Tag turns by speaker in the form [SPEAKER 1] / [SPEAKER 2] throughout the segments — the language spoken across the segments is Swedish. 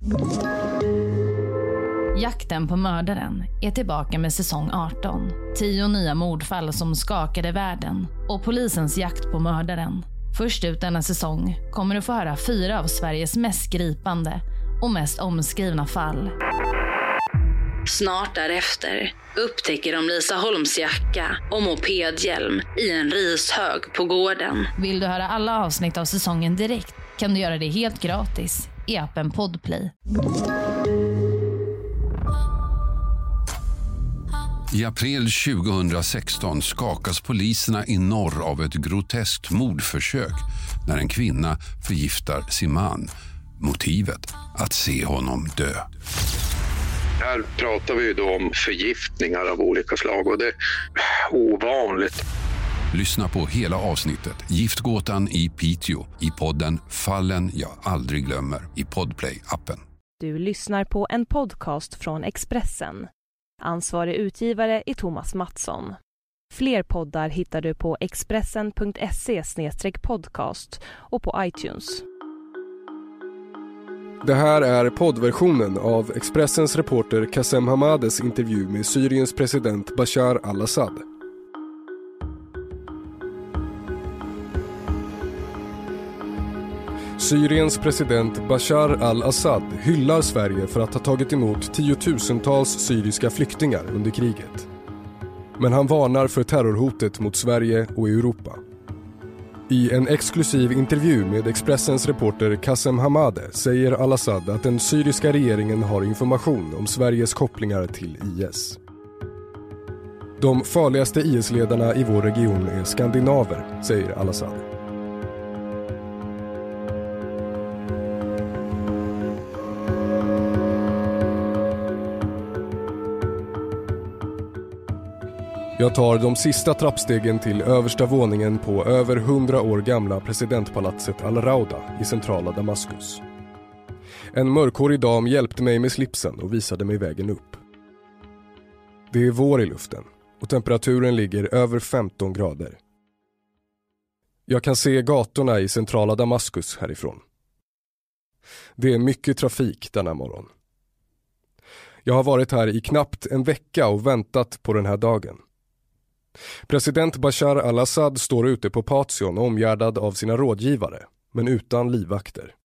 [SPEAKER 1] Jakten på mördaren är tillbaka med säsong 18. 10 nya mordfall som skakade världen och polisens jakt på mördaren. Först ut denna säsong kommer du få höra 4 av Sveriges mest gripande och mest omskrivna fall. Snart därefter upptäcker de Lisa Holms jacka och mopedhjälm i en rishög på gården. Vill du höra alla avsnitt av säsongen direkt kan du göra det helt gratis i appen Podplay.
[SPEAKER 2] I april 2016 skakas poliserna i norr av ett groteskt mordförsök när en kvinna förgiftar sin man. Motivet att se honom dö.
[SPEAKER 3] Här pratar vi ju då om förgiftningar av olika slag och det är ovanligt.
[SPEAKER 2] Lyssna på hela avsnittet Giftgåtan i Piteå i podden Fallen jag aldrig glömmer i Podplay-appen.
[SPEAKER 4] Du lyssnar på en podcast från Expressen. Ansvarig utgivare är Thomas Mattsson. Fler poddar hittar du på expressen.se/podcast och på iTunes.
[SPEAKER 5] Det här är poddversionen av Expressens reporter Kassem Hamades intervju med Syriens president Bashar al-Assad. Syriens president Bashar al-Assad hyllar Sverige för att ha tagit emot tiotusentals syriska flyktingar under kriget. Men han varnar för terrorhotet mot Sverige och Europa. I en exklusiv intervju med Expressens reporter Kassem Hamade säger al-Assad att den syriska regeringen har information om Sveriges kopplingar till IS. De farligaste IS-ledarna i vår region är skandinaver, säger al-Assad. Jag tar de sista trappstegen till översta våningen på över 100 år gamla presidentpalatset Al-Rauda i centrala Damaskus. En mörkhårig dam hjälpte mig med slipsen och visade mig vägen upp. Det är vår i luften och temperaturen ligger över 15 grader. Jag kan se gatorna i centrala Damaskus härifrån. Det är mycket trafik denna morgon. Jag har varit här i knappt en vecka och väntat på den här dagen. President Bashar al-Assad står ute på Patsion omgärdad av sina rådgivare, men utan livvakter.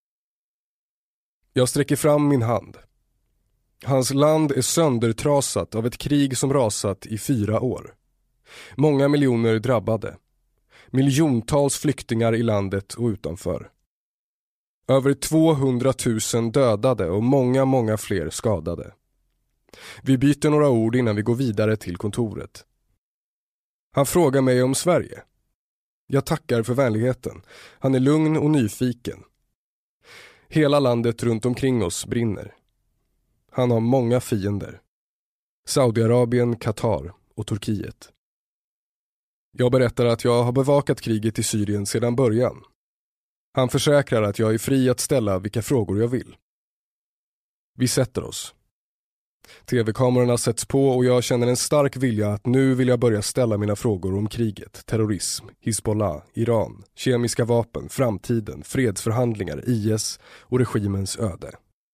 [SPEAKER 5] Jag sträcker fram min hand. Hans land är söndertrasat av ett krig som rasat i 4 år. Många miljoner drabbade. Miljontals flyktingar i landet och utanför. Över 200 000 dödade och många fler skadade. Vi byter några ord innan vi går vidare till kontoret. Han frågar mig om Sverige. Jag tackar för vänligheten. Han är lugn och nyfiken. Hela landet runt omkring oss brinner. Han har många fiender. Saudiarabien, Qatar och Turkiet. Jag berättar att jag har bevakat kriget i Syrien sedan början. Han försäkrar att jag är fri att ställa vilka frågor jag vill. Vi sätter oss. TV-kamerorna sätts på och jag känner en stark vilja att nu vill jag börja ställa mina frågor om kriget, terrorism, Hizbollah, Iran, kemiska vapen, framtiden, fredsförhandlingar, IS och regimens öde.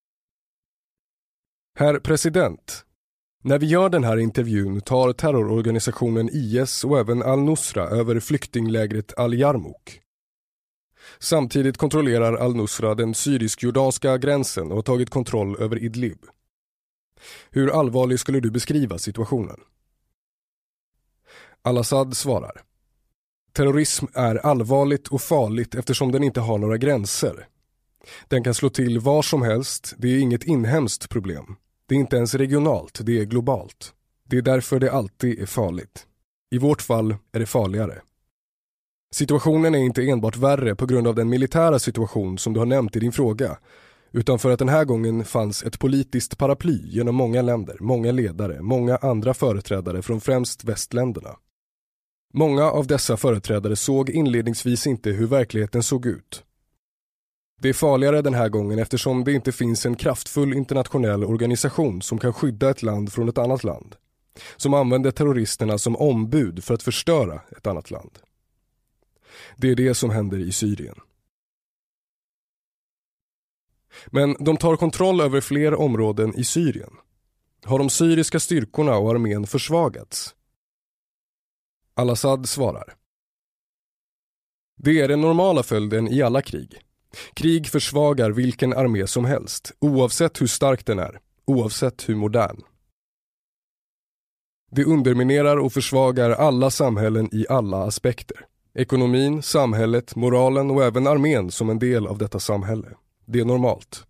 [SPEAKER 5] Herr president, när vi gör den här intervjun tar terrororganisationen IS och även al-Nusra över flyktinglägret al-Yarmouk. Samtidigt kontrollerar al-Nusra den syrisk-jordanska gränsen och har tagit kontroll över Idlib. Hur allvarlig skulle du beskriva situationen? Al-Assad svarar. Terrorism är allvarligt och farligt eftersom den inte har några gränser. Den kan slå till var som helst, det är inget inhemskt problem. Det är inte ens regionalt, det är globalt. Det är därför det alltid är farligt. I vårt fall är det farligare. Situationen är inte enbart värre på grund av den militära situation som du har nämnt i din fråga, utan för att den här gången fanns ett politiskt paraply genom många länder, många ledare, många andra företrädare från främst västländerna. Många av dessa företrädare såg inledningsvis inte hur verkligheten såg ut. Det är farligare den här gången eftersom det inte finns en kraftfull internationell organisation som kan skydda ett land från ett annat land, som använder terroristerna som ombud för att förstöra ett annat land. Det är det som händer i Syrien. Men de tar kontroll över fler områden i Syrien. Har de syriska styrkorna och armén försvagats? Al-Assad svarar: det är den normala följden i alla krig. Krig försvagar vilken armé som helst, oavsett hur stark den är, oavsett hur modern. Det underminerar och försvagar alla samhällen i alla aspekter. Ekonomin, samhället, moralen och även armén som en del av detta samhälle. Det är normalt.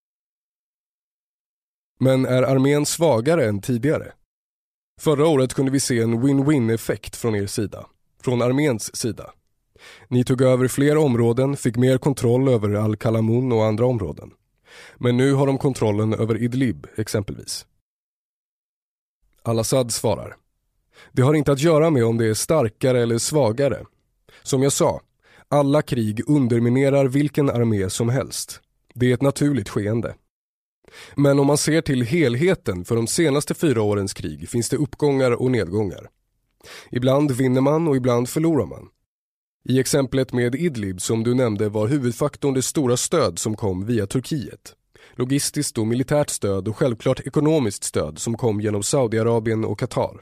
[SPEAKER 5] Men är armén svagare än tidigare? Förra året kunde vi se en win-win-effekt från er sida, från arméns sida. Ni tog över fler områden, fick mer kontroll över Al-Kalamun och andra områden. Men nu har de kontrollen över Idlib exempelvis. Al-Assad svarar: det har inte att göra med om det är starkare eller svagare. Som jag sa, alla krig underminerar vilken armé som helst. Det är ett naturligt skeende. Men om man ser till helheten för de senaste 4 årens krig finns det uppgångar och nedgångar. Ibland vinner man och ibland förlorar man. I exemplet med Idlib som du nämnde var huvudfaktorn det stora stöd som kom via Turkiet. Logistiskt och militärt stöd och självklart ekonomiskt stöd som kom genom Saudiarabien och Qatar.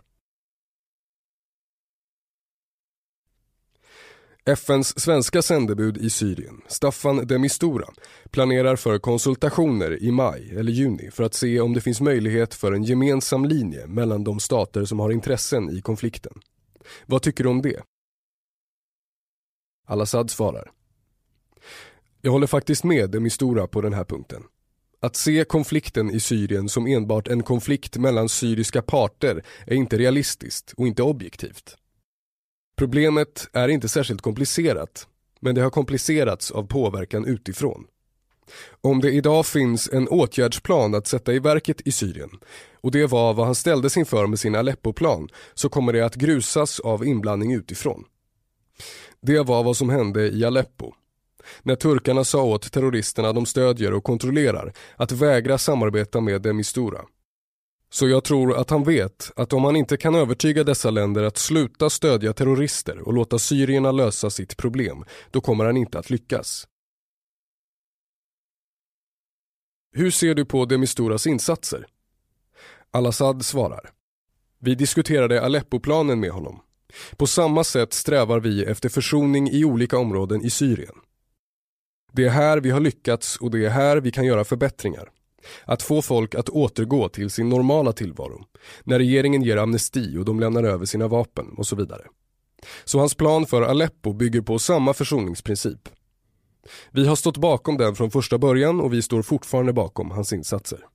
[SPEAKER 5] FNs svenska sändebud i Syrien, Staffan de Mistura, planerar för konsultationer i maj eller juni för att se om det finns möjlighet för en gemensam linje mellan de stater som har intressen i konflikten. Vad tycker du om det? Al-Assad svarar: jag håller faktiskt med de Mistura på den här punkten. Att se konflikten i Syrien som enbart en konflikt mellan syriska parter är inte realistiskt och inte objektivt. Problemet är inte särskilt komplicerat, men det har komplicerats av påverkan utifrån. Om det idag finns en åtgärdsplan att sätta i verket i Syrien, och det var vad han ställdes inför med sin Aleppo-plan, så kommer det att grusas av inblandning utifrån. Det var vad som hände i Aleppo. När turkarna sa åt terroristerna de stödjer och kontrollerar att vägra samarbeta med de Mistura. Så jag tror att han vet att om han inte kan övertyga dessa länder att sluta stödja terrorister och låta syrierna lösa sitt problem, då kommer han inte att lyckas. Hur ser du på de Misturas insatser? Al-Assad svarar: vi diskuterade Aleppo-planen med honom. På samma sätt strävar vi efter försoning i olika områden i Syrien. Det är här vi har lyckats och det är här vi kan göra förbättringar. Att få folk att återgå till sin normala tillvaro, när regeringen ger amnesti och de lämnar över sina vapen och så vidare. Så hans plan för Aleppo bygger på samma försoningsprincip. Vi har stått bakom den från första början och vi står fortfarande bakom hans insatser.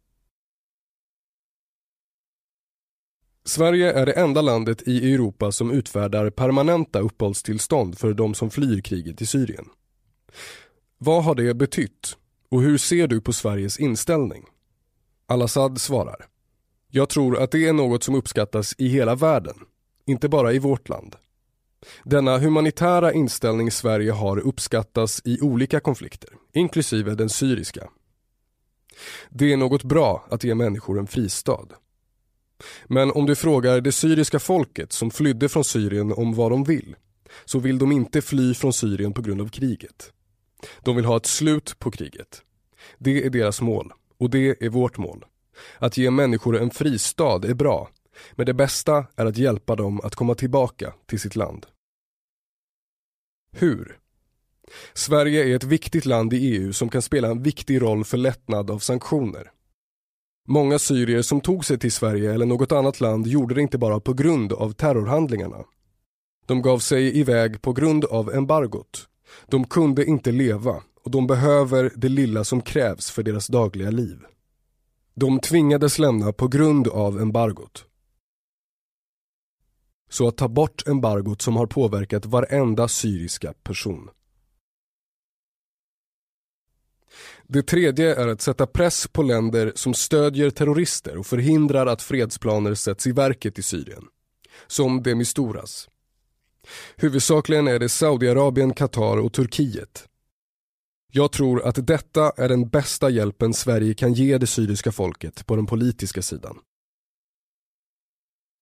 [SPEAKER 5] Sverige är det enda landet i Europa som utfärdar permanenta uppehållstillstånd för de som flyr kriget i Syrien. Vad har det betytt? Och hur ser du på Sveriges inställning? Al-Assad svarar: jag tror att det är något som uppskattas i hela världen, inte bara i vårt land. Denna humanitära inställning Sverige har uppskattas i olika konflikter, inklusive den syriska. Det är något bra att ge människor en fristad. Men om du frågar det syriska folket som flydde från Syrien om vad de vill, så vill de inte fly från Syrien på grund av kriget. De vill ha ett slut på kriget. Det är deras mål och det är vårt mål. Att ge människor en fristad är bra, men det bästa är att hjälpa dem att komma tillbaka till sitt land. Hur? Sverige är ett viktigt land i EU som kan spela en viktig roll för lättnad av sanktioner. Många syrier som tog sig till Sverige eller något annat land gjorde det inte bara på grund av terrorhandlingarna. De gav sig iväg på grund av embargot. De kunde inte leva och de behöver det lilla som krävs för deras dagliga liv. De tvingades lämna på grund av embargot. Så att ta bort embargot som har påverkat varenda syriska person. Det tredje är att sätta press på länder som stödjer terrorister och förhindrar att fredsplaner sätts i verket i Syrien. Som de Misturas. Huvudsakligen är det Saudiarabien, Qatar och Turkiet. Jag tror att detta är den bästa hjälpen Sverige kan ge det syriska folket på den politiska sidan.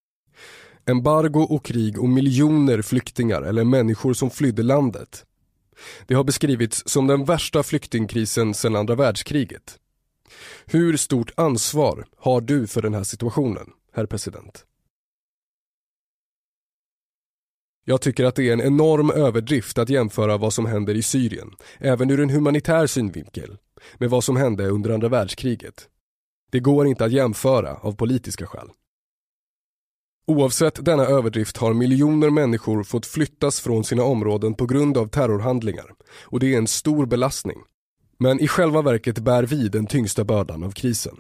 [SPEAKER 5] Embargo och krig och miljoner flyktingar eller människor som flydde landet. Det har beskrivits som den värsta flyktingkrisen sedan andra världskriget. Hur stort ansvar har du för den här situationen, herr president? Jag tycker att det är en enorm överdrift att jämföra vad som händer i Syrien, även ur en humanitär synvinkel, med vad som hände under andra världskriget. Det går inte att jämföra av politiska skäl. Oavsett denna överdrift har miljoner människor fått flyttas från sina områden på grund av terrorhandlingar, och det är en stor belastning. Men i själva verket bär vi den tyngsta bördan av krisen.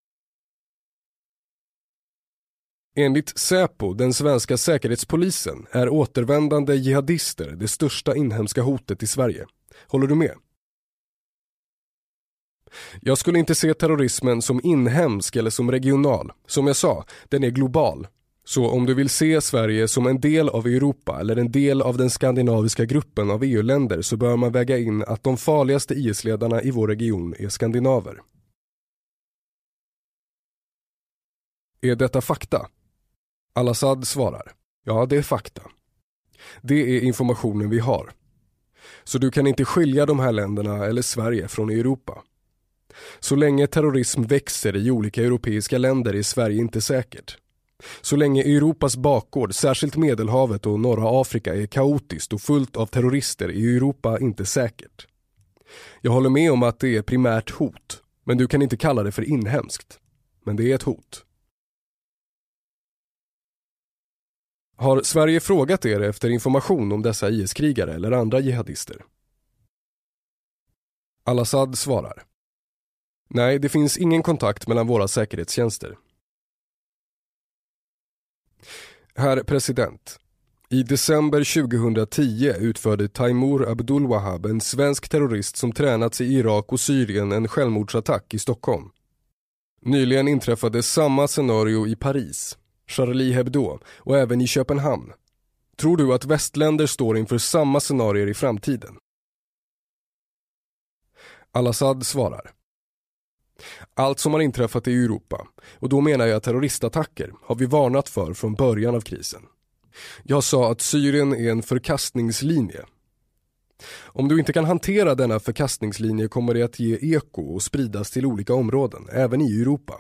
[SPEAKER 5] Enligt Säpo, den svenska säkerhetspolisen, är återvändande jihadister det största inhemska hotet i Sverige. Håller du med? Jag skulle inte se terrorismen som inhemsk eller som regional. Som jag sa, den är global. Så om du vill se Sverige som en del av Europa eller en del av den skandinaviska gruppen av EU-länder, så bör man väga in att de farligaste IS-ledarna i vår region är skandinaver. Är detta fakta? Al-Assad svarar: ja, det är fakta. Det är informationen vi har. Så du kan inte skilja de här länderna eller Sverige från Europa. Så länge terrorism växer i olika europeiska länder är Sverige inte säkert. Så länge Europas bakgård, särskilt Medelhavet och norra Afrika, är kaotiskt och fullt av terrorister är Europa inte säkert. Jag håller med om att det är primärt hot, men du kan inte kalla det för inhemskt. Men det är ett hot. Har Sverige frågat er efter information om dessa IS-krigare eller andra jihadister? Al-Assad svarar: nej, det finns ingen kontakt mellan våra säkerhetstjänster. Herr president, i december 2010 utförde Taimour Abdulwahab, en svensk terrorist som tränats i Irak och Syrien, en självmordsattack i Stockholm. Nyligen inträffade samma scenario i Paris, Charlie Hebdo och även i Köpenhamn. Tror du att västländer står inför samma scenarier i framtiden? Al-Assad svarar: allt som har inträffat i Europa, och då menar jag terroristattacker, har vi varnat för från början av krisen. Jag sa att Syrien är en förkastningslinje. Om du inte kan hantera denna förkastningslinje kommer det att ge eko och spridas till olika områden, även i Europa.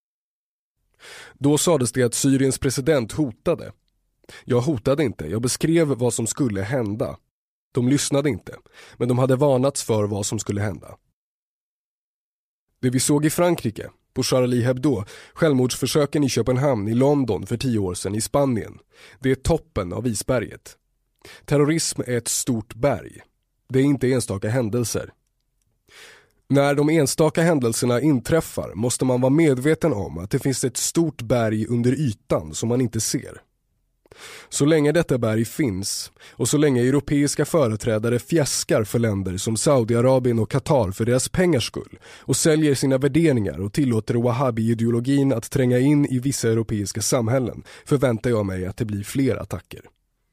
[SPEAKER 5] Då sades det att Syriens president hotade. Jag hotade inte, jag beskrev vad som skulle hända. De lyssnade inte, men de hade varnats för vad som skulle hända. Det vi såg i Frankrike, på Charlie Hebdo, självmordsförsöken i Köpenhamn, i London för 10 år sedan, i Spanien, det är toppen av isberget. Terrorism är ett stort berg. Det är inte enstaka händelser. När de enstaka händelserna inträffar måste man vara medveten om att det finns ett stort berg under ytan som man inte ser. Så länge detta berg finns, och så länge europeiska företrädare fjäskar för länder som Saudiarabien och Qatar för deras pengars skull och säljer sina värderingar och tillåter wahhabi-ideologin att tränga in i vissa europeiska samhällen, förväntar jag mig att det blir fler attacker.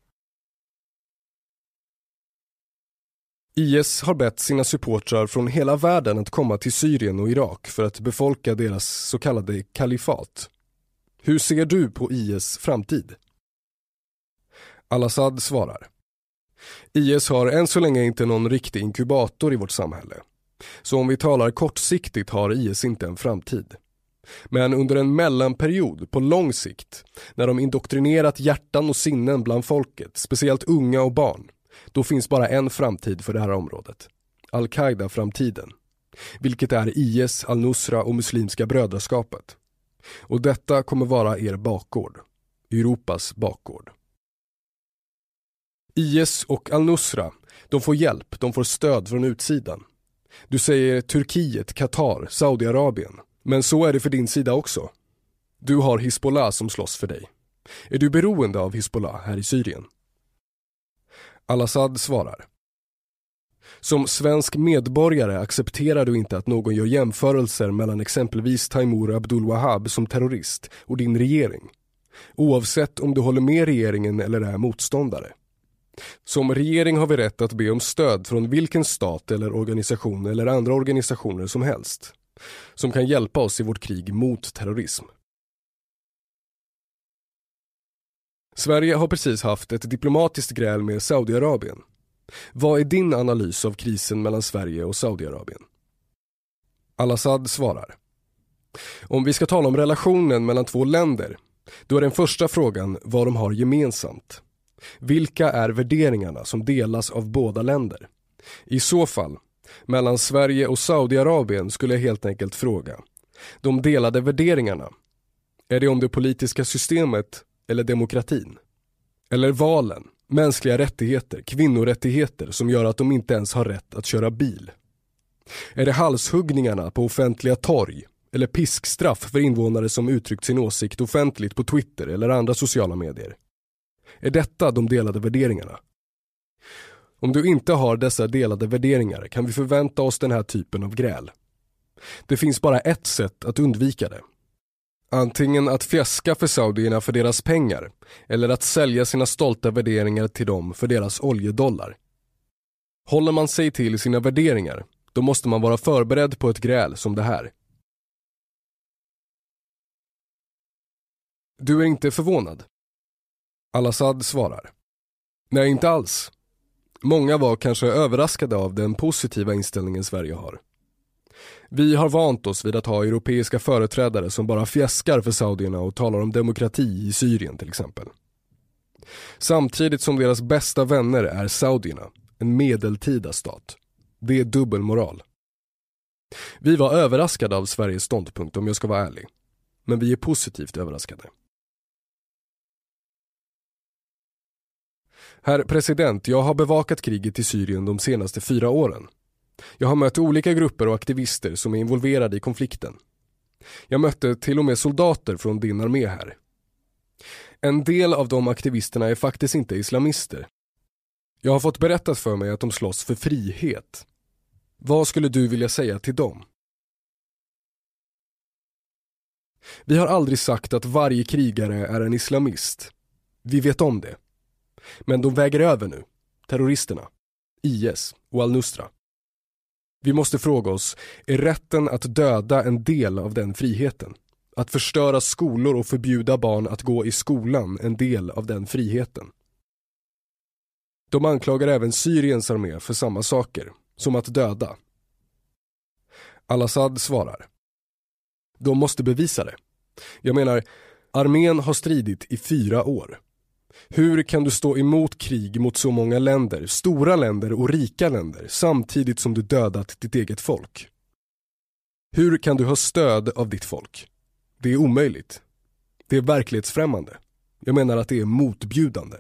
[SPEAKER 5] IS har bett sina supportrar från hela världen att komma till Syrien och Irak för att befolka deras så kallade kalifat. Hur ser du på IS framtid? Al-Assad svarar: IS har än så länge inte någon riktig inkubator i vårt samhälle. Så om vi talar kortsiktigt har IS inte en framtid. Men under en mellanperiod på lång sikt, när de indoktrinerat hjärtan och sinnen bland folket, speciellt unga och barn, då finns bara en framtid för det här området. Al-Qaida-framtiden. Vilket är IS, Al-Nusra och Muslimska brödraskapet. Och detta kommer vara er bakgård. Europas bakgård. IS och Al-Nusra, de får hjälp, de får stöd från utsidan. Du säger Turkiet, Qatar, Saudiarabien. Men så är det för din sida också. Du har Hizbollah som slåss för dig. Är du beroende av Hizbollah här i Syrien? Al-Assad svarar: som svensk medborgare accepterar du inte att någon gör jämförelser mellan exempelvis Taimour Abdulwahab som terrorist och din regering. Oavsett om du håller med regeringen eller är motståndare. Som regering har vi rätt att be om stöd från vilken stat eller organisation eller andra organisationer som helst, som kan hjälpa oss i vårt krig mot terrorism. Sverige har precis haft ett diplomatiskt gräl med Saudiarabien. Vad är din analys av krisen mellan Sverige och Saudiarabien? Al-Assad svarar: om vi ska tala om relationen mellan två länder, då är den första frågan vad de har gemensamt. Vilka är värderingarna som delas av båda länder? I så fall, mellan Sverige och Saudiarabien skulle jag helt enkelt fråga: de delade värderingarna, är det om det politiska systemet eller demokratin? Eller valen, mänskliga rättigheter, kvinnorättigheter som gör att de inte ens har rätt att köra bil? Är det halshuggningarna på offentliga torg eller piskstraff för invånare som uttryckt sin åsikt offentligt på Twitter eller andra sociala medier? Är detta de delade värderingarna? Om du inte har dessa delade värderingar kan vi förvänta oss den här typen av gräl. Det finns bara ett sätt att undvika det. Antingen att fjäska för saudierna för deras pengar eller att sälja sina stolta värderingar till dem för deras oljedollar. Håller man sig till sina värderingar, då måste man vara förberedd på ett gräl som det här. Du är inte förvånad? Al-Assad svarar: nej, inte alls. Många var kanske överraskade av den positiva inställningen Sverige har. Vi har vant oss vid att ha europeiska företrädare som bara fjäskar för saudierna och talar om demokrati i Syrien till exempel. Samtidigt som deras bästa vänner är saudierna, en medeltida stat. Det är dubbelmoral. Vi var överraskade av Sveriges ståndpunkt om jag ska vara ärlig. Men vi är positivt överraskade. Herr president, jag har bevakat kriget i Syrien de senaste 4 åren. Jag har mött olika grupper och aktivister som är involverade i konflikten. Jag mötte till och med soldater från din armé här. En del av de aktivisterna är faktiskt inte islamister. Jag har fått berättat för mig att de slåss för frihet. Vad skulle du vilja säga till dem? Vi har aldrig sagt att varje krigare är en islamist. Vi vet om det. Men de väger över nu. Terroristerna, IS och Al-Nusra. Vi måste fråga oss, är rätten att döda en del av den friheten? Att förstöra skolor och förbjuda barn att gå i skolan en del av den friheten? De anklagar även Syriens armé för samma saker, som att döda. Al-Assad svarar: de måste bevisa det. Jag menar, armén har stridit i 4 år. Hur kan du stå emot krig mot så många länder, stora länder och rika länder, samtidigt som du dödat ditt eget folk? Hur kan du ha stöd av ditt folk? Det är omöjligt. Det är verklighetsfrämmande. Jag menar att det är motbjudande.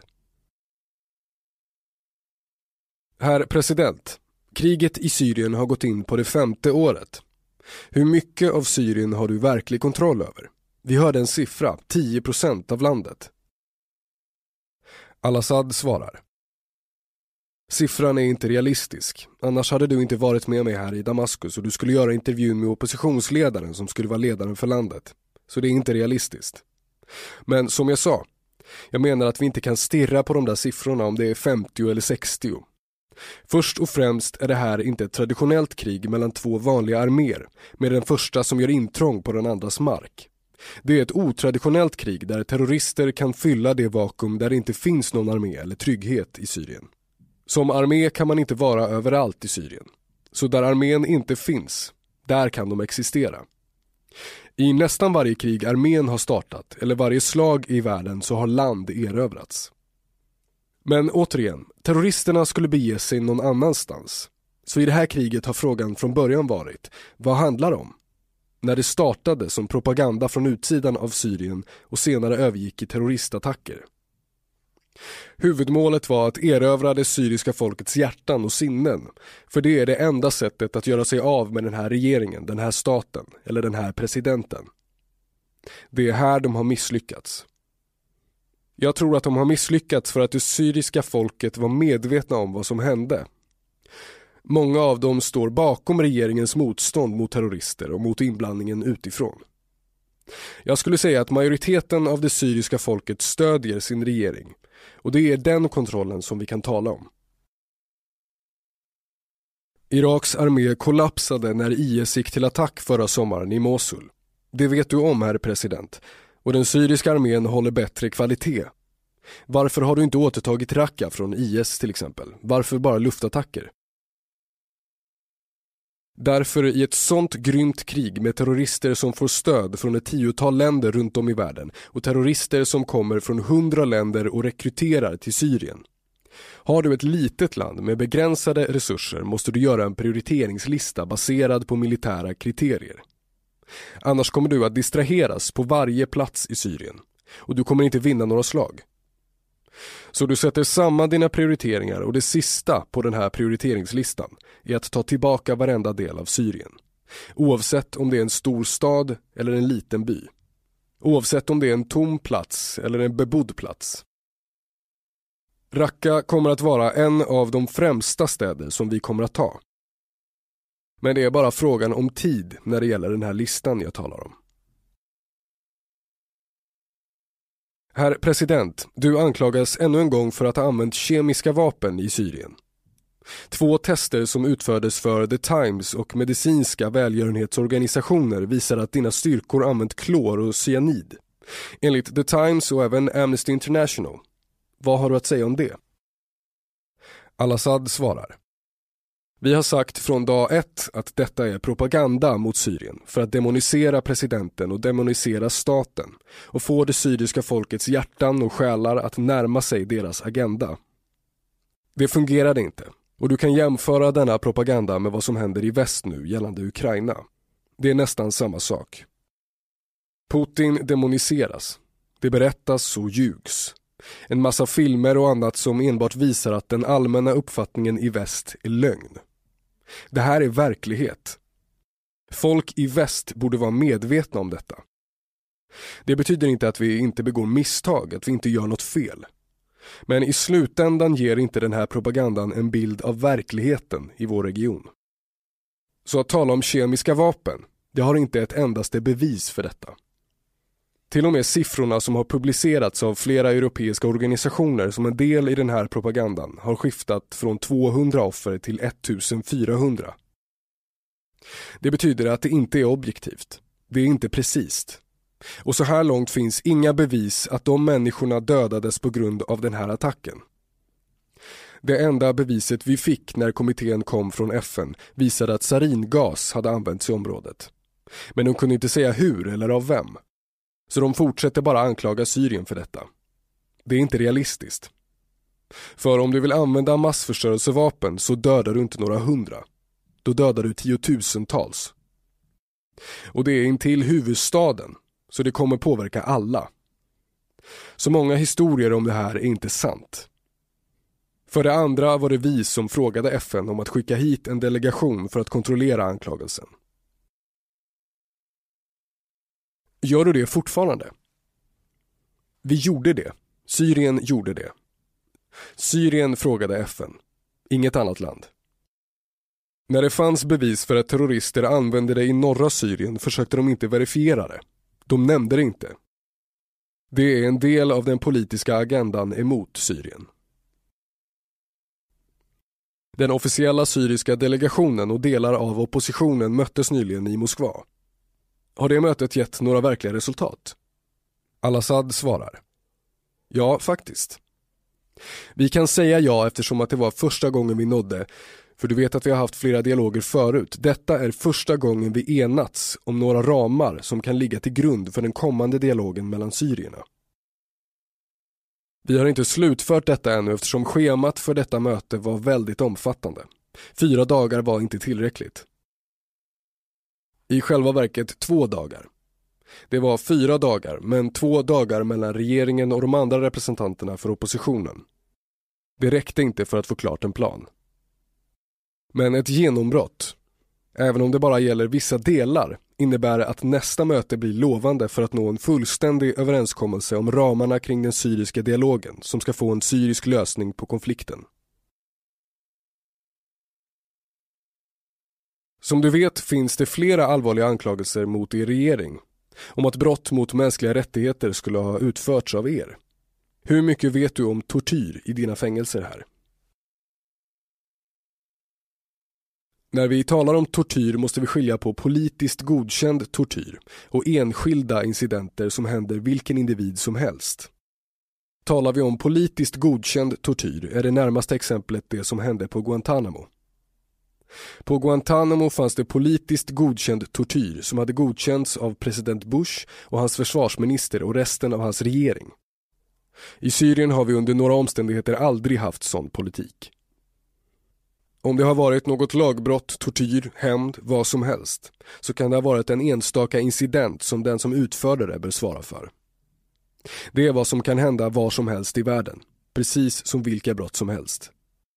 [SPEAKER 5] Herr president, kriget i Syrien har gått in på det 5:e året. Hur mycket av Syrien har du verklig kontroll över? Vi hörde en siffra, 10% av landet. Al-Assad svarar: siffran är inte realistisk. Annars hade du inte varit med mig här i Damaskus och du skulle göra intervjun med oppositionsledaren som skulle vara ledaren för landet. Så det är inte realistiskt. Men som jag sa, jag menar att vi inte kan stirra på de där siffrorna om det är 50 eller 60. Först och främst är det här inte ett traditionellt krig mellan 2 vanliga arméer, med den första som gör intrång på den andras mark. Det är ett otraditionellt krig där terrorister kan fylla det vakuum där det inte finns någon armé eller trygghet i Syrien. Som armé kan man inte vara överallt i Syrien. Så där armén inte finns, där kan de existera. I nästan varje krig armén har startat, eller varje slag i världen, så har land erövrats. Men återigen, terroristerna skulle bege sig någon annanstans. Så i det här kriget har frågan från början varit, vad handlar det om? När det startade som propaganda från utsidan av Syrien och senare övergick i terroristattacker. Huvudmålet var att erövra det syriska folkets hjärtan och sinnen, för det är det enda sättet att göra sig av med den här regeringen, den här staten eller den här presidenten. Det är här de har misslyckats. Jag tror att de har misslyckats för att det syriska folket var medvetna om vad som hände. Många av dem står bakom regeringens motstånd mot terrorister och mot inblandningen utifrån. Jag skulle säga att majoriteten av det syriska folket stödjer sin regering, och det är den kontrollen som vi kan tala om. Iraks armé kollapsade när IS gick till attack förra sommaren i Mosul. Det vet du om, herr president, och den syriska armén håller bättre kvalitet. Varför har du inte återtagit Raqqa från IS till exempel? Varför bara luftattacker? Därför i ett sånt grymt krig med terrorister som får stöd från ett 10-tal länder runt om i världen och terrorister som kommer från 100 länder och rekryterar till Syrien. Har du ett litet land med begränsade resurser måste du göra en prioriteringslista baserad på militära kriterier. Annars kommer du att distraheras på varje plats i Syrien och du kommer inte vinna några slag. Så du sätter samman dina prioriteringar och det sista på den här prioriteringslistan är att ta tillbaka varenda del av Syrien. Oavsett om det är en stor stad eller en liten by. Oavsett om det är en tom plats eller en bebodd plats. Raqqa kommer att vara en av de främsta städer som vi kommer att ta. Men det är bara frågan om tid när det gäller den här listan jag talar om. Herr president, du anklagas ännu en gång för att ha använt kemiska vapen i Syrien. 2 tester som utfördes för The Times och medicinska välgörenhetsorganisationer visar att dina styrkor använt klor och cyanid. Enligt The Times och även Amnesty International. Vad har du att säga om det? Al-Assad svarar. Vi har sagt från dag 1 att detta är propaganda mot Syrien för att demonisera presidenten och demonisera staten och få det syriska folkets hjärtan och själar att närma sig deras agenda. Det fungerade inte och du kan jämföra denna propaganda med vad som händer i väst nu gällande Ukraina. Det är nästan samma sak. Putin demoniseras. Det berättas och ljugs. En massa filmer och annat som enbart visar att den allmänna uppfattningen i väst är lögn. Det här är verklighet. Folk i väst borde vara medvetna om detta. Det betyder inte att vi inte begår misstag, att vi inte gör något fel. Men i slutändan ger inte den här propagandan en bild av verkligheten i vår region. Så att tala om kemiska vapen, det har inte ett endaste bevis för detta. Till och med siffrorna som har publicerats av flera europeiska organisationer som en del i den här propagandan har skiftat från 200 offer till 1400. Det betyder att det inte är objektivt. Det är inte precis. Och så här långt finns inga bevis att de människorna dödades på grund av den här attacken. Det enda beviset vi fick när kommittén kom från FN visade att saringas hade använts i området. Men de kunde inte säga hur eller av vem. Så de fortsätter bara anklaga Syrien för detta. Det är inte realistiskt. För om du vill använda massförstörelsevapen så dödar du inte några 100. Då dödar du 10-tusentals. Och det är intill huvudstaden, så det kommer påverka alla. Så många historier om det här är inte sant. För det andra var det vi som frågade FN om att skicka hit en delegation för att kontrollera anklagelsen. Gör du det fortfarande? Vi gjorde det. Syrien gjorde det. Syrien frågade FN. Inget annat land. När det fanns bevis för att terrorister använde det i norra Syrien försökte de inte verifiera det. De nämnde det inte. Det är en del av den politiska agendan emot Syrien. Den officiella syriska delegationen och delar av oppositionen möttes nyligen i Moskva. Har det mötet gett några verkliga resultat? Al-Assad svarar. Ja, faktiskt. Vi kan säga ja eftersom att det var första gången vi nådde, för du vet att vi har haft flera dialoger förut. Detta är första gången vi enats om några ramar som kan ligga till grund för den kommande dialogen mellan syrierna. Vi har inte slutfört detta ännu eftersom schemat för detta möte var väldigt omfattande. 4 dagar var inte tillräckligt. I själva verket 2 dagar. Det var 4 dagar, men 2 dagar mellan regeringen och de andra representanterna för oppositionen. Det räckte inte för att få klart en plan. Men ett genombrott, även om det bara gäller vissa delar, innebär att nästa möte blir lovande för att nå en fullständig överenskommelse om ramarna kring den syriska dialogen som ska få en syrisk lösning på konflikten. Som du vet finns det flera allvarliga anklagelser mot er regering om att brott mot mänskliga rättigheter skulle ha utförts av er. Hur mycket vet du om tortyr i dina fängelser här? När vi talar om tortyr måste vi skilja på politiskt godkänd tortyr och enskilda incidenter som händer vilken individ som helst. Talar vi om politiskt godkänd tortyr är det närmaste exemplet det som hände på Guantanamo. På Guantanamo fanns det politiskt godkänd tortyr som hade godkänts av president Bush och hans försvarsminister och resten av hans regering. I Syrien har vi under några omständigheter aldrig haft sån politik. Om det har varit något lagbrott, tortyr, hämnd, vad som helst, så kan det ha varit en enstaka incident som den som utförde det bör svara för. Det är vad som kan hända var som helst i världen, precis som vilka brott som helst.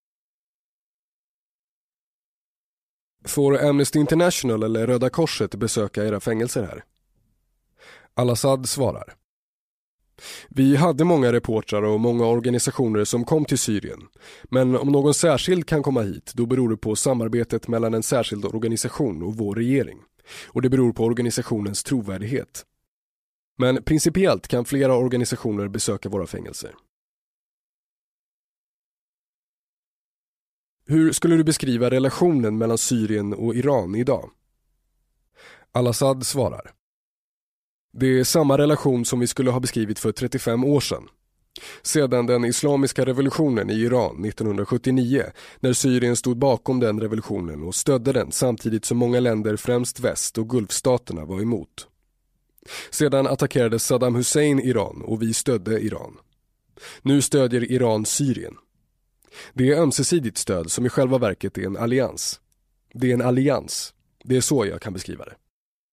[SPEAKER 5] Får Amnesty International eller Röda Korset besöka era fängelser här? Al-Assad svarar. Vi hade många reportrar och många organisationer som kom till Syrien. Men om någon särskild kan komma hit, då beror det på samarbetet mellan en särskild organisation och vår regering. Och det beror på organisationens trovärdighet. Men principiellt kan flera organisationer besöka våra fängelser. Hur skulle du beskriva relationen mellan Syrien och Iran idag? Al-Assad svarar. Det är samma relation som vi skulle ha beskrivit för 35 år sedan. Sedan den islamiska revolutionen i Iran 1979, när Syrien stod bakom den revolutionen och stödde den samtidigt som många länder, främst väst och gulfstaterna, var emot. Sedan attackerade Saddam Hussein Iran och vi stödde Iran. Nu stödjer Iran Syrien. Det är ömsesidigt stöd som i själva verket är en allians. Det är en allians. Det är så jag kan beskriva det.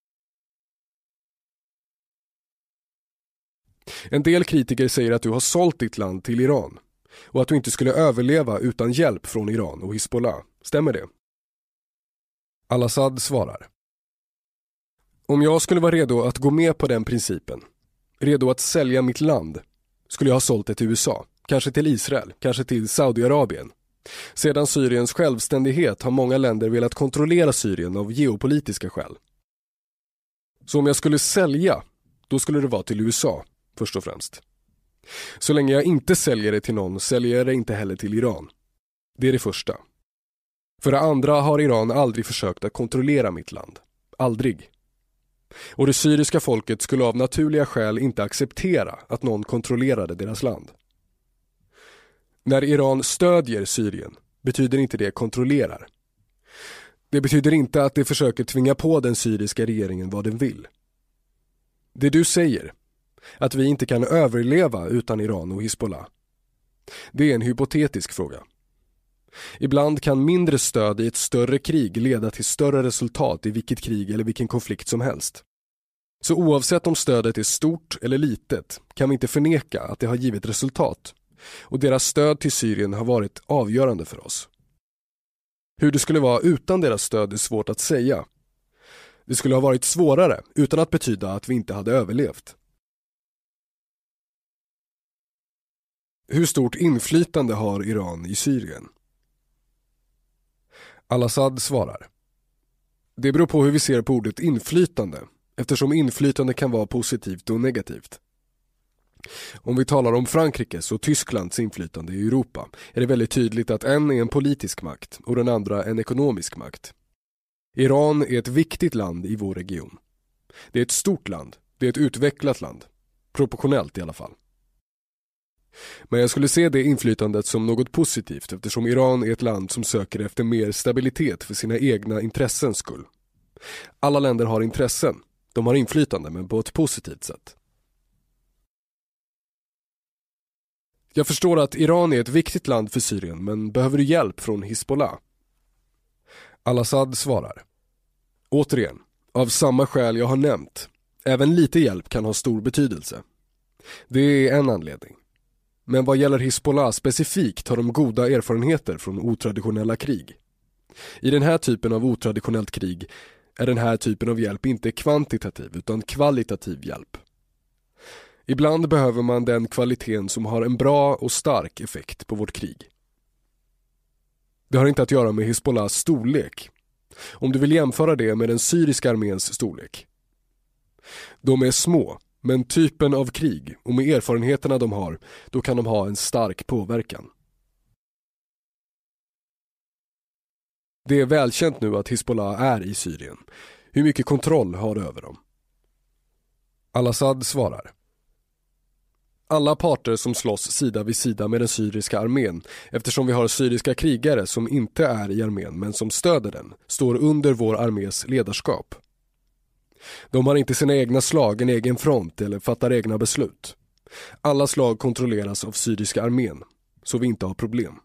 [SPEAKER 5] En del kritiker säger att du har sålt ditt land till Iran och att du inte skulle överleva utan hjälp från Iran och Hizbollah. Stämmer det? Al-Assad svarar. Om jag skulle vara redo att gå med på den principen, redo att sälja mitt land, skulle jag ha sålt det till USA, kanske till Israel, kanske till Saudiarabien. Sedan Syriens självständighet har många länder velat kontrollera Syrien av geopolitiska skäl. Så om jag skulle sälja, då skulle det vara till USA, först och främst. Så länge jag inte säljer det till någon, säljer jag det inte heller till Iran. Det är det första. För det andra har Iran aldrig försökt att kontrollera mitt land. Aldrig. Och det syriska folket skulle av naturliga skäl inte acceptera att någon kontrollerade deras land. När Iran stödjer Syrien betyder inte det kontrollerar. Det betyder inte att det försöker tvinga på den syriska regeringen vad den vill. Det du säger, att vi inte kan överleva utan Iran och Hizbollah, det är en hypotetisk fråga. Ibland kan mindre stöd i ett större krig leda till större resultat i vilket krig eller vilken konflikt som helst. Så oavsett om stödet är stort eller litet kan vi inte förneka att det har givit resultat. Och deras stöd till Syrien har varit avgörande för oss. Hur det skulle vara utan deras stöd är svårt att säga. Det skulle ha varit svårare utan att betyda att vi inte hade överlevt. Hur stort inflytande har Iran i Syrien? Al-Assad svarar. Det beror på hur vi ser på ordet inflytande, eftersom inflytande kan vara positivt och negativt. Om vi talar om Frankrikes och Tysklands inflytande i Europa är det väldigt tydligt att en är en politisk makt och den andra en ekonomisk makt. Iran är ett viktigt land i vår region. Det är ett stort land, det är ett utvecklat land, proportionellt i alla fall. Men jag skulle se det inflytandet som något positivt eftersom Iran är ett land som söker efter mer stabilitet för sina egna intressens skull. Alla länder har intressen, de har inflytande men på ett positivt sätt. Jag förstår att Iran är ett viktigt land för Syrien, men behöver du hjälp från Hizbollah? Al-Assad svarar. Återigen, av samma skäl jag har nämnt. Även lite hjälp kan ha stor betydelse. Det är en anledning. Men vad gäller Hizbollah specifikt har de goda erfarenheter från otraditionella krig. I den här typen av otraditionellt krig är den här typen av hjälp inte kvantitativ utan kvalitativ hjälp. Ibland behöver man den kvaliteten som har en bra och stark effekt på vårt krig. Det har inte att göra med Hizbollahs storlek. Om du vill jämföra det med den syriska arméns storlek. De är små, men typen av krig och med erfarenheterna de har, då kan de ha en stark påverkan. Det är välkänt nu att Hizbollah är i Syrien. Hur mycket kontroll har du över dem? Al-Assad svarar. Alla parter som slåss sida vid sida med den syriska armén, eftersom vi har syriska krigare som inte är i armén men som stöder den, står under vår armés ledarskap. De har inte sina egna slag, en egen front eller fattar egna beslut. Alla slag kontrolleras av syriska armén, så vi inte har problem.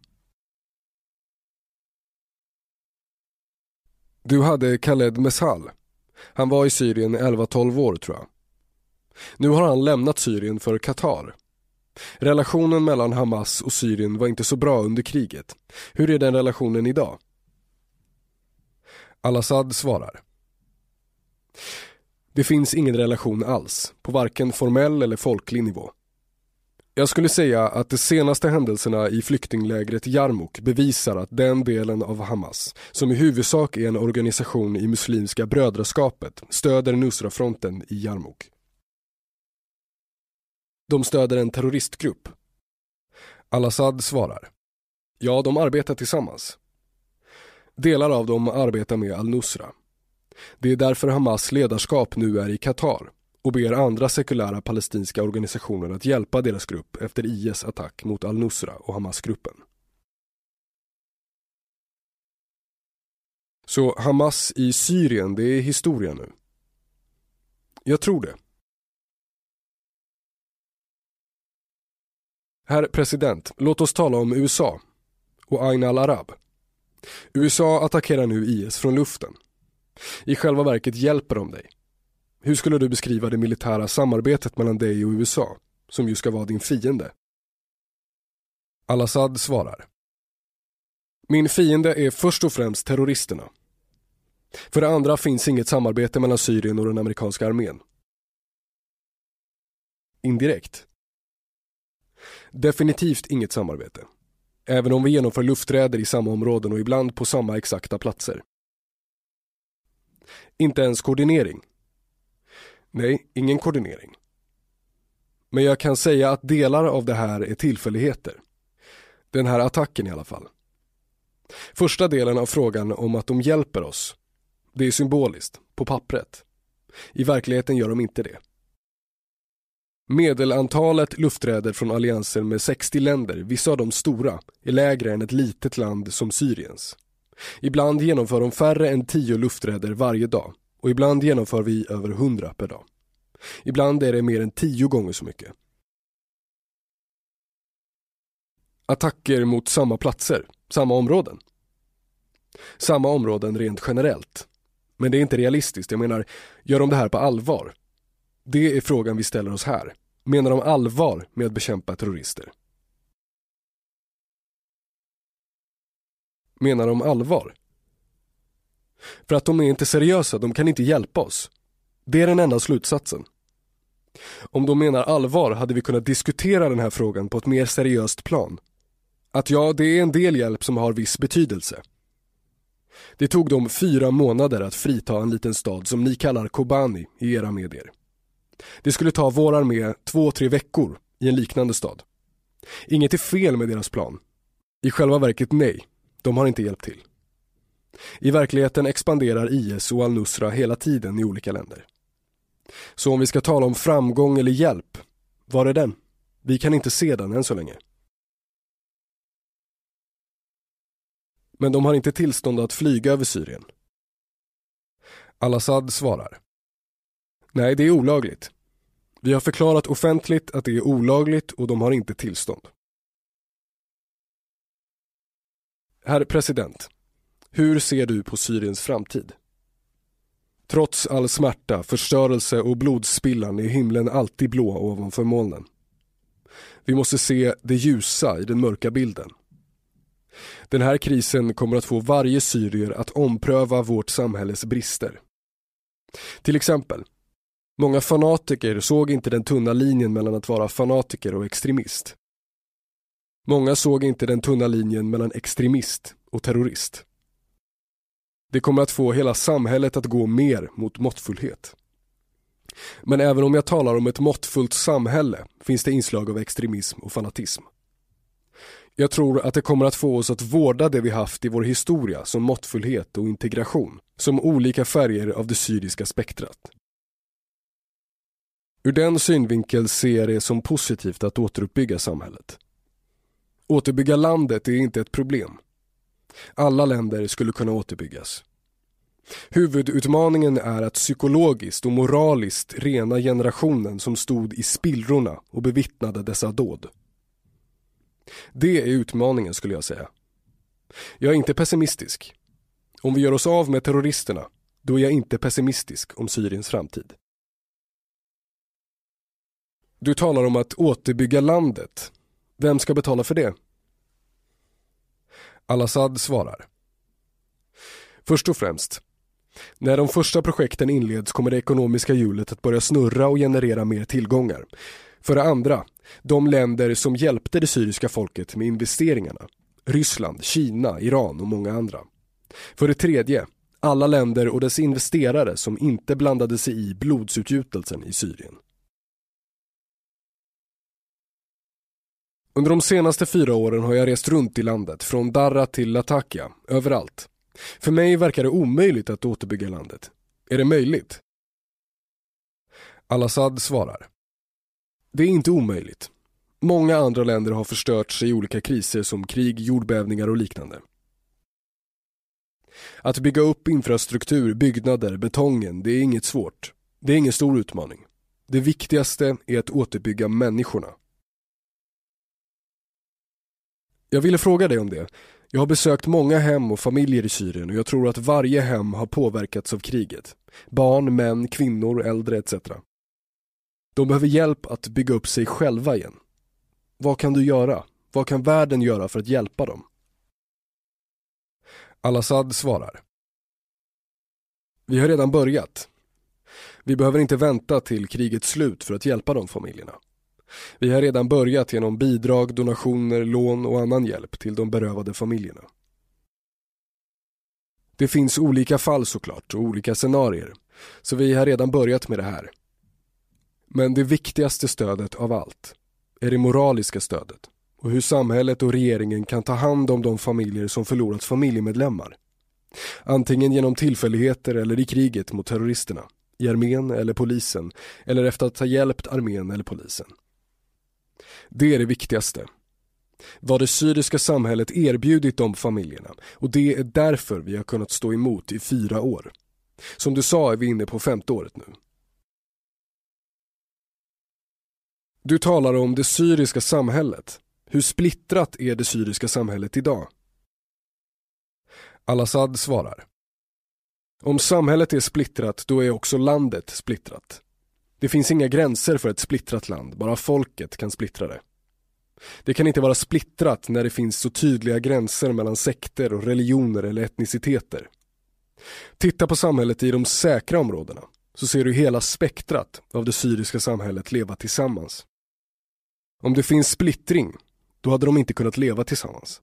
[SPEAKER 5] Du hade Khaled Meshal. Han var i Syrien 11-12 år tror jag. Nu har han lämnat Syrien för Qatar. Relationen mellan Hamas och Syrien var inte så bra under kriget. Hur är den relationen idag? Al-Assad svarar. Det finns ingen relation alls, på varken formell eller folklig nivå. Jag skulle säga att de senaste händelserna i flyktinglägret Yarmouk bevisar att den delen av Hamas, som i huvudsak är en organisation i muslimska brödraskapet, stöder Nusra-fronten i Yarmouk. De stöder en terroristgrupp. Al-Assad svarar. Ja, de arbetar tillsammans. Delar av dem arbetar med al-Nusra. Det är därför Hamas ledarskap nu är i Qatar och ber andra sekulära palestinska organisationer att hjälpa deras grupp efter IS attack mot al-Nusra och Hamas-gruppen. Så Hamas i Syrien, det är historia nu. Jag tror det. Herr president, låt oss tala om USA och Ain al-Arab. USA attackerar nu IS från luften. I själva verket hjälper de dig. Hur skulle du beskriva det militära samarbetet mellan dig och USA, som ju ska vara din fiende? Al-Assad svarar. Min fiende är först och främst terroristerna. För det andra finns inget samarbete mellan Syrien och den amerikanska armén. Indirekt. Definitivt inget samarbete. Även om vi genomför lufträder i samma områden och ibland på samma exakta platser. Inte ens koordinering. Nej, ingen koordinering. Men jag kan säga att delar av det här är tillfälligheter. Den här attacken i alla fall. Första delen av frågan om att de hjälper oss, det är symboliskt, på pappret. I verkligheten gör de inte det. Medelantalet lufträder från allianser med 60 länder, vissa av de stora, är lägre än ett litet land som Syriens. Ibland genomför de färre än 10 lufträder varje dag och ibland genomför vi över 100 per dag. Ibland är det mer än 10 gånger så mycket. Attacker mot samma platser, samma områden. Samma områden rent generellt. Men det är inte realistiskt, jag menar, gör de det här på allvar? Det är frågan vi ställer oss här. Menar de allvar med att bekämpa terrorister? Menar de allvar? För att de är inte seriösa, de kan inte hjälpa oss. Det är den enda slutsatsen. Om de menar allvar hade vi kunnat diskutera den här frågan på ett mer seriöst plan. Att ja, det är en del hjälp som har viss betydelse. Det tog dem 4 månader att frita en liten stad som ni kallar Kobani i era medier. Det skulle ta vår armé 2-3 veckor i en liknande stad. Inget är fel med deras plan. I själva verket nej, de har inte hjälpt till. I verkligheten expanderar IS och al-Nusra hela tiden i olika länder. Så om vi ska tala om framgång eller hjälp, var är den? Vi kan inte se den än så länge. Men de har inte tillstånd att flyga över Syrien. Al-Assad svarar. Nej, det är olagligt. Vi har förklarat offentligt att det är olagligt och de har inte tillstånd. Herr president, hur ser du på Syriens framtid? Trots all smärta, förstörelse och blodspillan är himlen alltid blå ovanför molnen. Vi måste se det ljusa i den mörka bilden. Den här krisen kommer att få varje syrier att ompröva vårt samhälles brister. Till exempel, många fanatiker såg inte den tunna linjen mellan att vara fanatiker och extremist. Många såg inte den tunna linjen mellan extremist och terrorist. Det kommer att få hela samhället att gå mer mot måttfullhet. Men även om jag talar om ett måttfullt samhälle finns det inslag av extremism och fanatism. Jag tror att det kommer att få oss att vårda det vi haft i vår historia som måttfullhet och integration, som olika färger av det syriska spektrat. Ur den synvinkeln ser jag det som positivt att återuppbygga samhället. Återbygga landet är inte ett problem. Alla länder skulle kunna återbyggas. Huvudutmaningen är att psykologiskt och moraliskt rena generationen som stod i spillrorna och bevittnade dessa dåd. Det är utmaningen, skulle jag säga. Jag är inte pessimistisk. Om vi gör oss av med terroristerna, då är jag inte pessimistisk om Syriens framtid. Du talar om att återbygga landet. Vem ska betala för det? Al-Assad svarar. Först och främst, när de första projekten inleds kommer det ekonomiska hjulet att börja snurra och generera mer tillgångar. För det andra, de länder som hjälpte det syriska folket med investeringarna. Ryssland, Kina, Iran och många andra. För det tredje, alla länder och dess investerare som inte blandade sig i blodsutgjutelsen i Syrien. Under de senaste 4 åren har jag rest runt i landet, från Darra till Latakia, överallt. För mig verkar det omöjligt att återbygga landet. Är det möjligt? Al-Assad svarar. Det är inte omöjligt. Många andra länder har förstörts i olika kriser som krig, jordbävningar och liknande. Att bygga upp infrastruktur, byggnader, betongen, det är inget svårt. Det är ingen stor utmaning. Det viktigaste är att återbygga människorna. Jag ville fråga dig om det. Jag har besökt många hem och familjer i Syrien och jag tror att varje hem har påverkats av kriget. Barn, män, kvinnor, äldre etc. De behöver hjälp att bygga upp sig själva igen. Vad kan du göra? Vad kan världen göra för att hjälpa dem? Al-Assad svarar. Vi har redan börjat. Vi behöver inte vänta till krigets slut för att hjälpa de familjerna. Vi har redan börjat genom bidrag, donationer, lån och annan hjälp till de berövade familjerna. Det finns olika fall såklart och olika scenarier, så vi har redan börjat med det här. Men det viktigaste stödet av allt är det moraliska stödet och hur samhället och regeringen kan ta hand om de familjer som förlorat familjemedlemmar. Antingen genom tillfälligheter eller i kriget mot terroristerna, i armén eller polisen, eller efter att ha hjälpt armén eller polisen. Det är det viktigaste. Vad det syriska samhället erbjudit de familjerna, och det är därför vi har kunnat stå emot i 4 år. Som du sa är vi inne på 5:e året nu. Du talar om det syriska samhället. Hur splittrat är det syriska samhället idag? Al-Assad svarar. Om samhället är splittrat, då är också landet splittrat. Det finns inga gränser för ett splittrat land, bara folket kan splittra det. Det kan inte vara splittrat när det finns så tydliga gränser mellan sekter och religioner eller etniciteter. Titta på samhället i de säkra områdena, så ser du hela spektrat av det syriska samhället leva tillsammans. Om det finns splittring, då hade de inte kunnat leva tillsammans.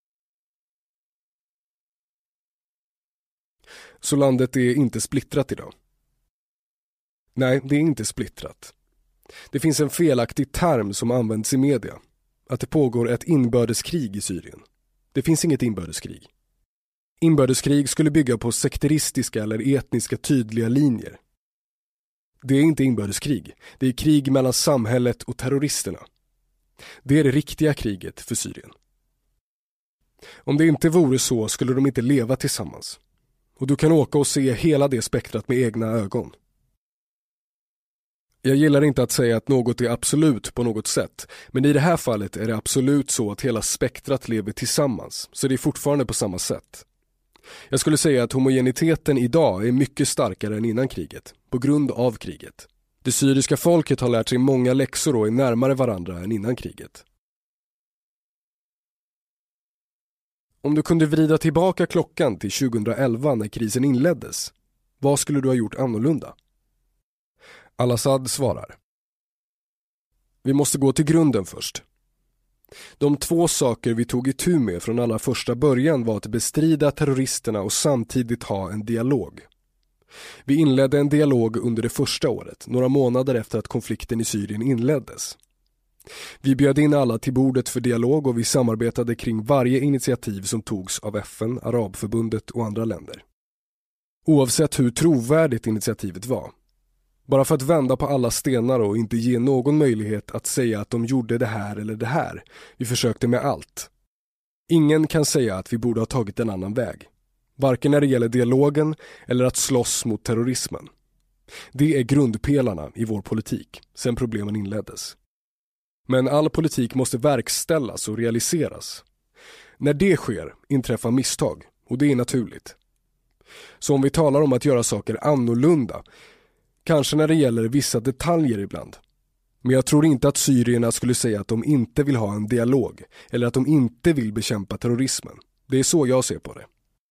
[SPEAKER 5] Så landet är inte splittrat idag. Nej, det är inte splittrat. Det finns en felaktig term som används i media. Att det pågår ett inbördeskrig i Syrien. Det finns inget inbördeskrig. Inbördeskrig skulle bygga på sekteristiska eller etniska tydliga linjer. Det är inte inbördeskrig. Det är krig mellan samhället och terroristerna. Det är det riktiga kriget för Syrien. Om det inte vore så skulle de inte leva tillsammans. Och du kan åka och se hela det spektrat med egna ögon. Jag gillar inte att säga att något är absolut på något sätt, men i det här fallet är det absolut så att hela spektrat lever tillsammans, så det är fortfarande på samma sätt. Jag skulle säga att homogeniteten idag är mycket starkare än innan kriget, på grund av kriget. Det syriska folket har lärt sig många läxor och är närmare varandra än innan kriget. Om du kunde vrida tillbaka klockan till 2011 när krisen inleddes, vad skulle du ha gjort annorlunda? Al-Assad svarar. Vi måste gå till grunden först. De 2 saker vi tog itu med från allra första början var att bestrida terroristerna och samtidigt ha en dialog. Vi inledde en dialog under det första året, några månader efter att konflikten i Syrien inleddes. Vi bjöd in alla till bordet för dialog och vi samarbetade kring varje initiativ som togs av FN, Arabförbundet och andra länder. Oavsett hur trovärdigt initiativet var. Bara för att vända på alla stenar och inte ge någon möjlighet att säga att de gjorde det här eller det här. Vi försökte med allt. Ingen kan säga att vi borde ha tagit en annan väg. Varken när det gäller dialogen eller att slåss mot terrorismen. Det är grundpelarna i vår politik sedan problemen inleddes. Men all politik måste verkställas och realiseras. När det sker inträffar misstag, och det är naturligt. Så om vi talar om att göra saker annorlunda, kanske när det gäller vissa detaljer ibland. Men jag tror inte att syrierna skulle säga att de inte vill ha en dialog eller att de inte vill bekämpa terrorismen. Det är så jag ser på det.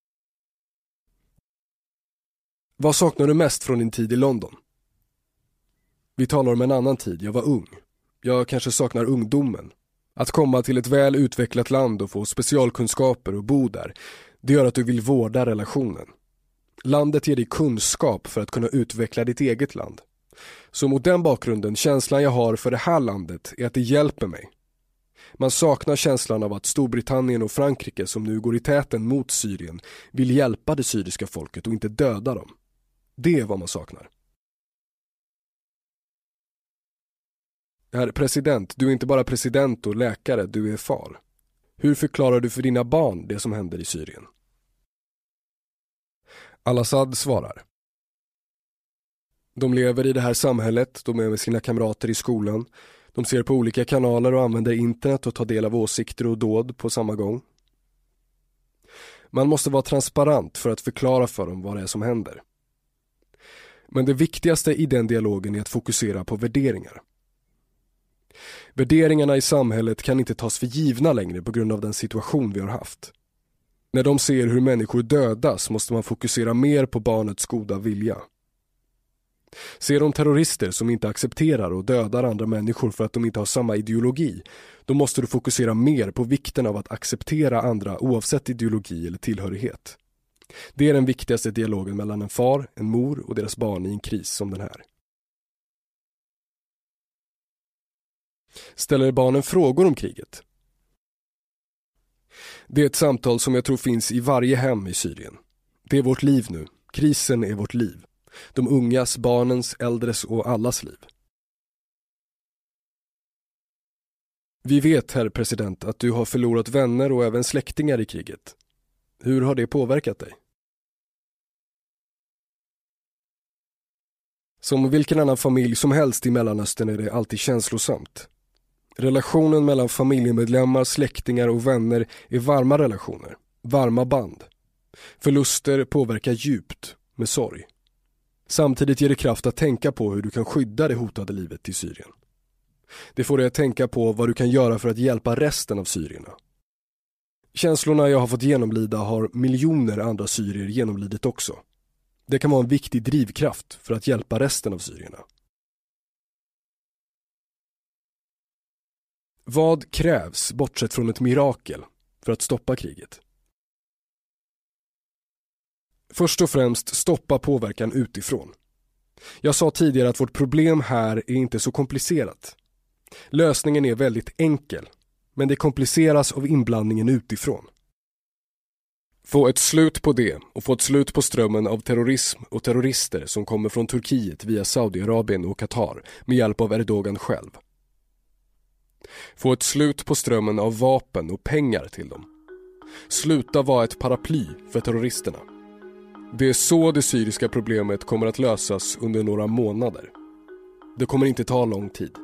[SPEAKER 5] Vad saknar du mest från din tid i London? Vi talar om en annan tid, jag var ung. Jag kanske saknar ungdomen. Att komma till ett väl utvecklat land och få specialkunskaper och bo där, det gör att du vill vårda relationen. Landet ger dig kunskap för att kunna utveckla ditt eget land. Så mot den bakgrunden, känslan jag har för det här landet är att det hjälper mig. Man saknar känslan av att Storbritannien och Frankrike, som nu går i täten mot Syrien, vill hjälpa det syriska folket och inte döda dem. Det är vad man saknar. Herr president, du är inte bara president och läkare, du är far. Hur förklarar du för dina barn det som händer i Syrien? Al-Assad svarar. De lever i det här samhället, de är med sina kamrater i skolan. De ser på olika kanaler och använder internet och tar del av åsikter och dåd på samma gång. Man måste vara transparent för att förklara för dem vad det är som händer. Men det viktigaste i den dialogen är att fokusera på värderingar. Värderingarna i samhället kan inte tas för givna längre på grund av den situation vi har haft. När de ser hur människor dödas måste man fokusera mer på barnets goda vilja. Ser de terrorister som inte accepterar och dödar andra människor för att de inte har samma ideologi, då måste du fokusera mer på vikten av att acceptera andra oavsett ideologi eller tillhörighet. Det är den viktigaste dialogen mellan en far, en mor och deras barn i en kris som den här. Ställer barnen frågor om kriget? Det är ett samtal som jag tror finns i varje hem i Syrien. Det är vårt liv nu. Krisen är vårt liv. De ungas, barnens, äldres och allas liv. Vi vet, herr president, att du har förlorat vänner och även släktingar i kriget. Hur har det påverkat dig? Som vilken annan familj som helst i Mellanöstern är det alltid känslosamt. Relationen mellan familjemedlemmar, släktingar och vänner är varma relationer, varma band. Förluster påverkar djupt med sorg. Samtidigt ger det kraft att tänka på hur du kan skydda det hotade livet i Syrien. Det får dig att tänka på vad du kan göra för att hjälpa resten av syrierna. Känslorna jag har fått genomlida har miljoner andra syrier genomlidit också. Det kan vara en viktig drivkraft för att hjälpa resten av syrierna. Vad krävs, bortsett från ett mirakel, för att stoppa kriget? Först och främst stoppa påverkan utifrån. Jag sa tidigare att vårt problem här är inte så komplicerat. Lösningen är väldigt enkel, men det kompliceras av inblandningen utifrån. Få ett slut på det och få ett slut på strömmen av terrorism och terrorister som kommer från Turkiet via Saudiarabien och Qatar med hjälp av Erdogan själv. Få ett slut på strömmen av vapen och pengar till dem. Sluta vara ett paraply för terroristerna. Det är så det syriska problemet kommer att lösas under några månader. Det kommer inte ta lång tid.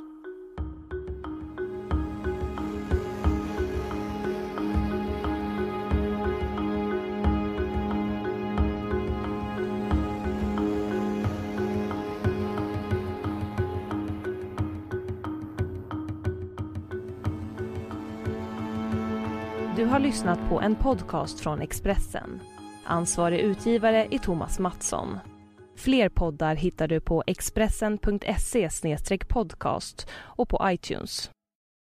[SPEAKER 4] Du har lyssnat på en podcast från Expressen. Ansvarig utgivare är Thomas Mattsson. Fler poddar hittar du på expressen.se/podcast och på iTunes.